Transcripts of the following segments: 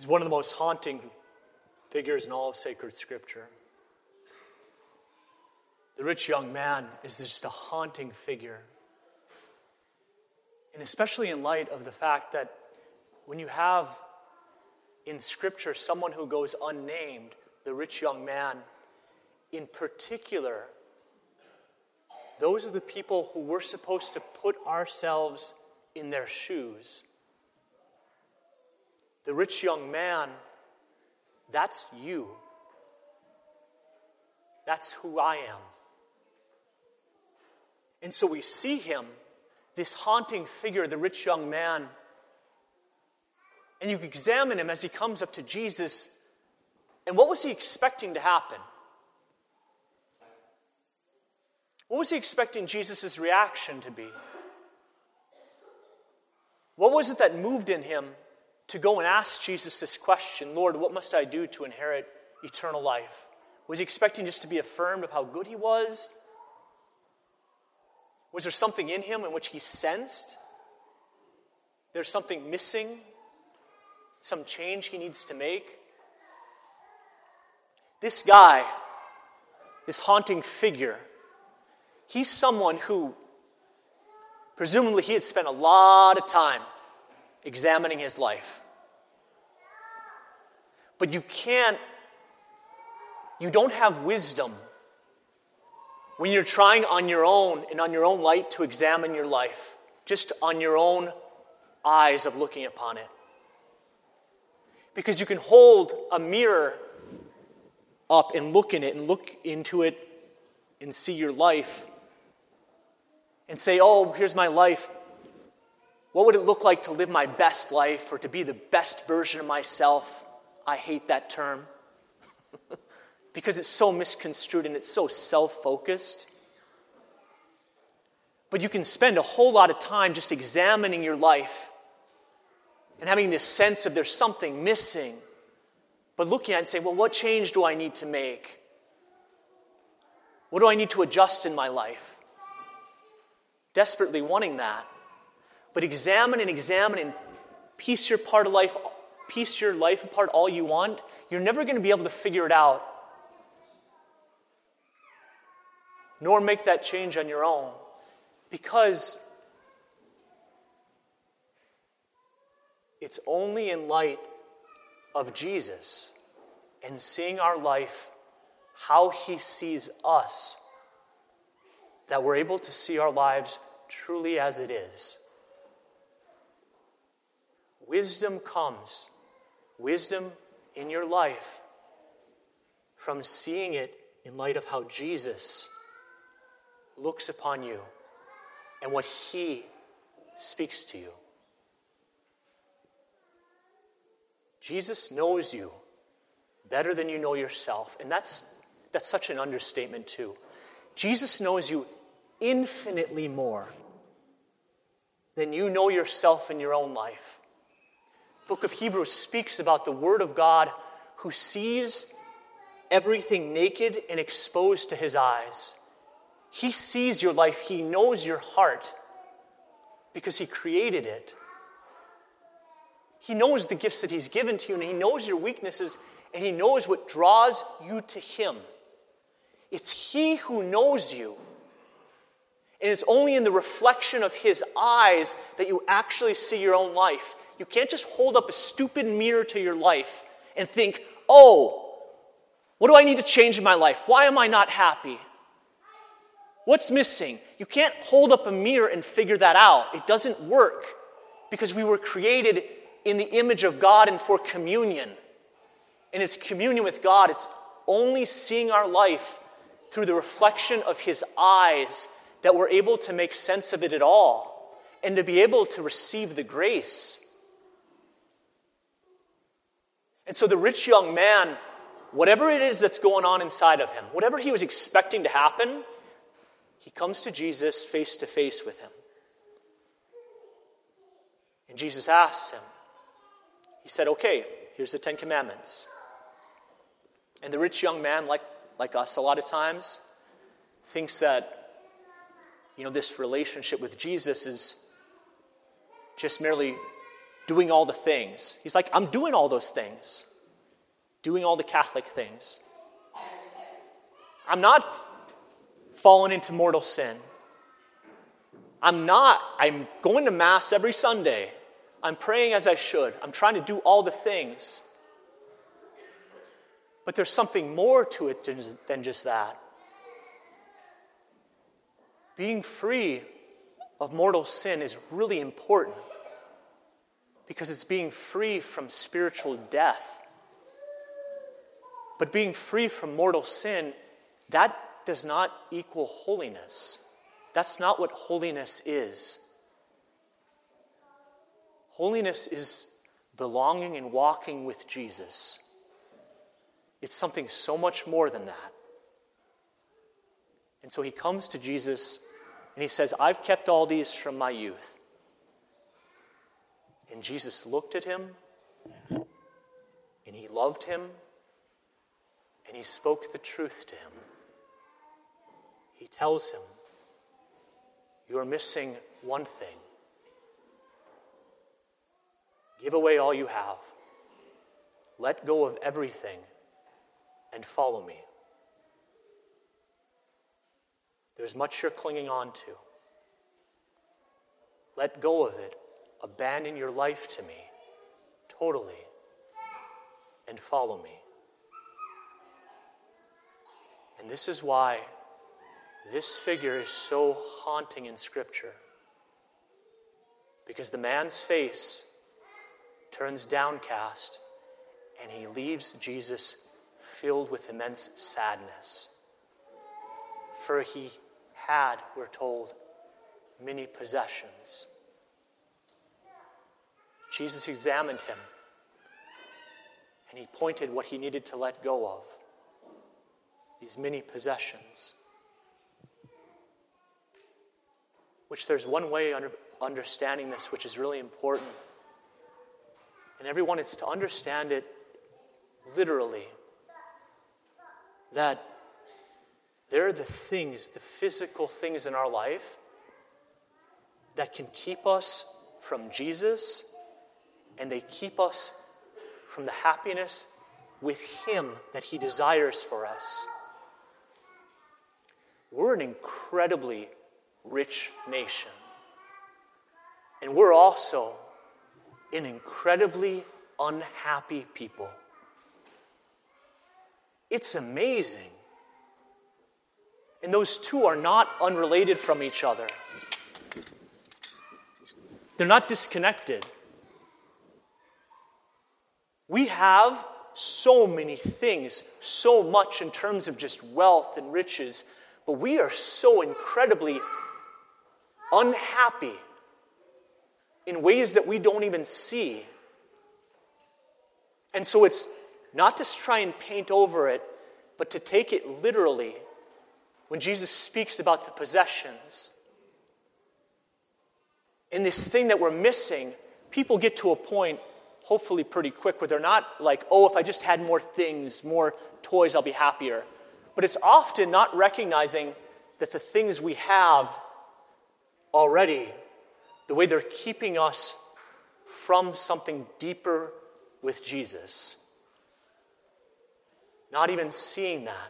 He's one of the most haunting figures in all of sacred Scripture. The rich young man is just a haunting figure. And especially in light of the fact that when you have in Scripture someone who goes unnamed, the rich young man, in particular, those are the people who we're supposed to put ourselves in their shoes. The rich young man, that's you. That's who I am. And so we see him, this haunting figure, the rich young man, and you examine him as he comes up to Jesus, and what was he expecting to happen? What was he expecting Jesus' reaction to be? What was it that moved in him to go and ask Jesus this question, Lord, what must I do to inherit eternal life? Was he expecting just to be affirmed of how good he was? Was there something in him in which he sensed there's something missing, some change he needs to make? This guy, this haunting figure, he's someone who, presumably he had spent a lot of time examining his life. But you don't have wisdom when you're trying on your own and on your own light to examine your life, just on your own eyes of looking upon it. Because you can hold a mirror up and look in it and look into it and see your life and say, oh, here's my life. What would it look like to live my best life or to be the best version of myself? I hate that term because it's so misconstrued and it's so self-focused. But you can spend a whole lot of time just examining your life and having this sense of there's something missing. But looking at it and saying, well, what change do I need to make? What do I need to adjust in my life? Desperately wanting that. But examine and piece your life apart all you want. You're never going to be able to figure it out. Nor make that change on your own. Because it's only in light of Jesus and seeing our life how he sees us that we're able to see our lives truly as it is. Wisdom comes, wisdom in your life, from seeing it in light of how Jesus looks upon you and what he speaks to you. Jesus knows you better than you know yourself. And that's such an understatement too. Jesus knows you infinitely more than you know yourself in your own life. The book of Hebrews speaks about the Word of God who sees everything naked and exposed to his eyes. He sees your life. He knows your heart because he created it. He knows the gifts that he's given to you, and he knows your weaknesses, and he knows what draws you to him. It's he who knows you. And it's only in the reflection of his eyes that you actually see your own life. You can't just hold up a stupid mirror to your life and think, oh, what do I need to change in my life? Why am I not happy? What's missing? You can't hold up a mirror and figure that out. It doesn't work because we were created in the image of God and for communion. And it's communion with God. It's only seeing our life through the reflection of his eyes that we're able to make sense of it at all and to be able to receive the grace. And so the rich young man, whatever it is that's going on inside of him, whatever he was expecting to happen, he comes to Jesus face to face with him. And Jesus asks him, he said, okay, here's the 10 Commandments. And the rich young man, like us a lot of times, thinks that, this relationship with Jesus is just merely doing all the things. He's like, I'm doing all those things. Doing all the Catholic things. I'm not falling into mortal sin. I'm going to Mass every Sunday. I'm praying as I should. I'm trying to do all the things. But there's something more to it than just that. Being free of mortal sin is really important because it's being free from spiritual death. But being free from mortal sin, that does not equal holiness. That's not what holiness is. Holiness is belonging and walking with Jesus. It's something so much more than that. And so he comes to Jesus and he says, I've kept all these from my youth. And Jesus looked at him and he loved him and he spoke the truth to him. He tells him, you are missing one thing. Give away all you have. Let go of everything and follow me. There's much you're clinging on to. Let go of it. Abandon your life to me, totally, and follow me. And this is why this figure is so haunting in Scripture. Because the man's face turns downcast and he leaves Jesus filled with immense sadness. For he had, we're told, many possessions. Jesus examined him and he pointed what he needed to let go of. These many possessions. Which there's one way understanding this which is really important. And everyone is to understand it literally. That there are the things, the physical things in our life that can keep us from Jesus and they keep us from the happiness with him that he desires for us. We're an incredibly rich nation. And we're also an incredibly unhappy people. It's amazing. And those two are not unrelated from each other. They're not disconnected. We have so many things, so much in terms of just wealth and riches, but we are so incredibly unhappy in ways that we don't even see. And so it's not to try and paint over it, but to take it literally when Jesus speaks about the possessions. In this thing that we're missing, people get to a point, hopefully pretty quick, where they're not like, oh, if I just had more things, more toys, I'll be happier. But it's often not recognizing that the things we have already, the way they're keeping us from something deeper with Jesus. Not even seeing that.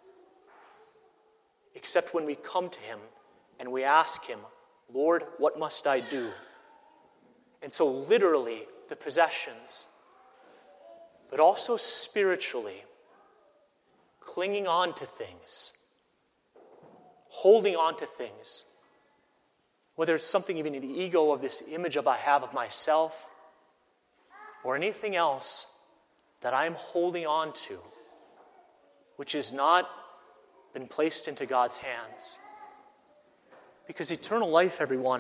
Except when we come to him and we ask him, Lord, what must I do? And so literally, the possessions, but also spiritually, clinging on to things, holding on to things, whether it's something even in the ego of this image I have of myself, or anything else that I'm holding on to, which has not been placed into God's hands. Because eternal life, everyone,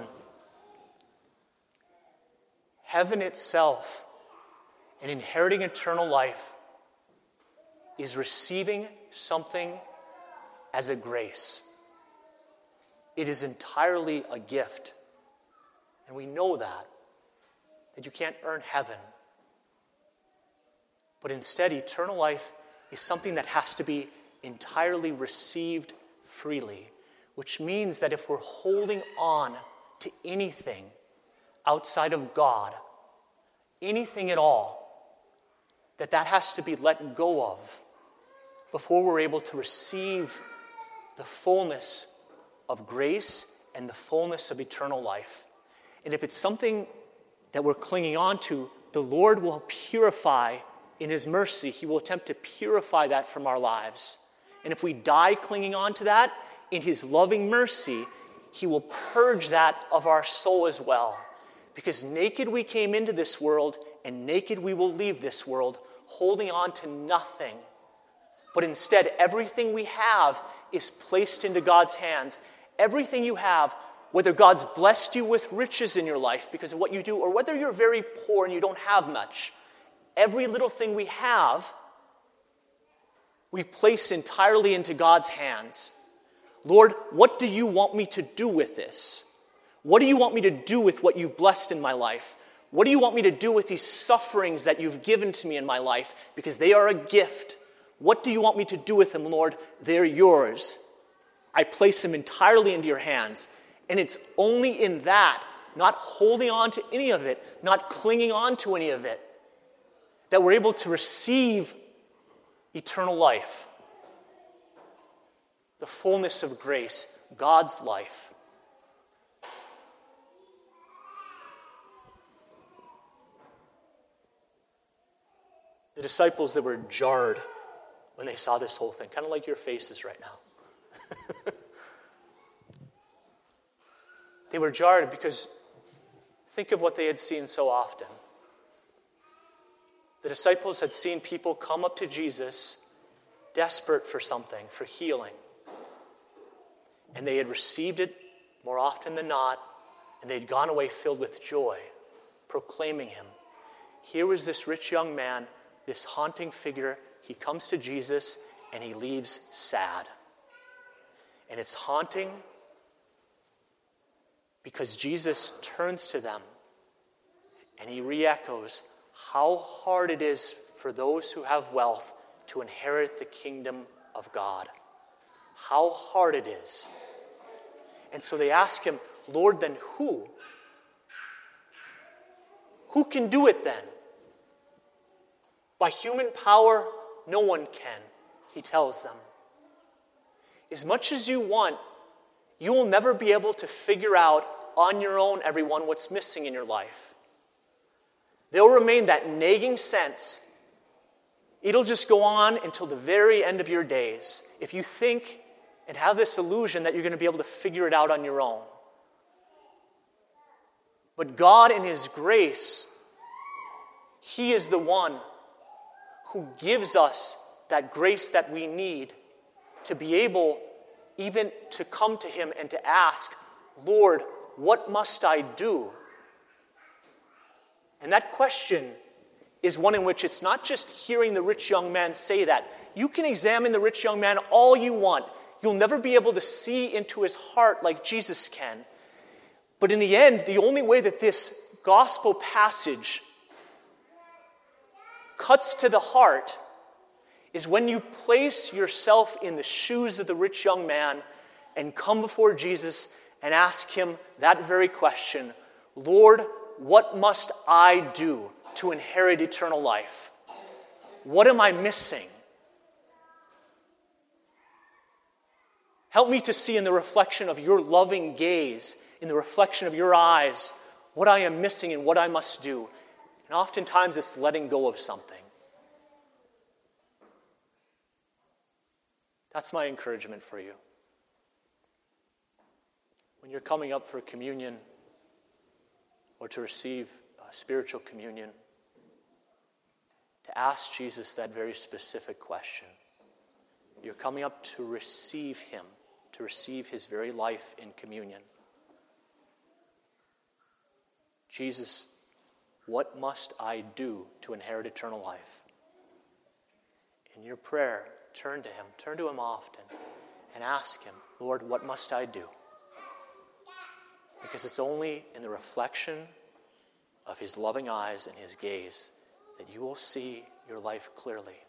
heaven itself, and inheriting eternal life, is receiving something as a grace. It is entirely a gift. And we know that you can't earn heaven. But instead, eternal life is something that has to be entirely received freely, which means that if we're holding on to anything outside of God, anything at all, that has to be let go of before we're able to receive the fullness of grace and the fullness of eternal life. And if it's something that we're clinging on to, the Lord will purify in His mercy. He will attempt to purify that from our lives. And if we die clinging on to that, in His loving mercy, He will purge that of our soul as well. Because naked we came into this world, and naked we will leave this world, holding on to nothing. But instead, everything we have is placed into God's hands. Everything you have, whether God's blessed you with riches in your life because of what you do, or whether you're very poor and you don't have much, every little thing we have, we place entirely into God's hands. Lord, what do you want me to do with this? What do you want me to do with what you've blessed in my life? What do you want me to do with these sufferings that you've given to me in my life? Because they are a gift. What do you want me to do with them, Lord? They're yours. I place them entirely into your hands. And it's only in that, not holding on to any of it, not clinging on to any of it, that we're able to receive eternal life. The fullness of grace, God's life. The disciples that were jarred when they saw this whole thing, kind of like your faces right now. They were jarred because think of what they had seen so often. The disciples had seen people come up to Jesus desperate for something, for healing. And they had received it more often than not, and they had gone away filled with joy, proclaiming Him. Here was this rich young man, this haunting figure. He comes to Jesus, and he leaves sad. And it's haunting because Jesus turns to them, and He re-echoes how hard it is for those who have wealth to inherit the kingdom of God. How hard it is. And so they ask Him, Lord, then who? Who can do it then? By human power, no one can, He tells them. As much as you want, you will never be able to figure out on your own, everyone, what's missing in your life. There will remain that nagging sense. It'll just go on until the very end of your days. If you think and have this illusion that you're going to be able to figure it out on your own. But God in His grace, He is the one who gives us that grace that we need to be able even to come to Him and to ask, Lord, what must I do? And that question is one in which it's not just hearing the rich young man say that. You can examine the rich young man all you want. You'll never be able to see into his heart like Jesus can. But in the end, the only way that this gospel passage cuts to the heart is when you place yourself in the shoes of the rich young man and come before Jesus and ask Him that very question, Lord, what must I do to inherit eternal life? What am I missing? Help me to see in the reflection of your loving gaze, in the reflection of your eyes, what I am missing and what I must do. And oftentimes it's letting go of something. That's my encouragement for you. When you're coming up for communion or to receive spiritual communion, to ask Jesus that very specific question. You're coming up to receive Him, to receive His very life in communion. Jesus, what must I do to inherit eternal life? In your prayer, turn to Him often, and ask Him, Lord, what must I do? Because it's only in the reflection of His loving eyes and His gaze that you will see your life clearly.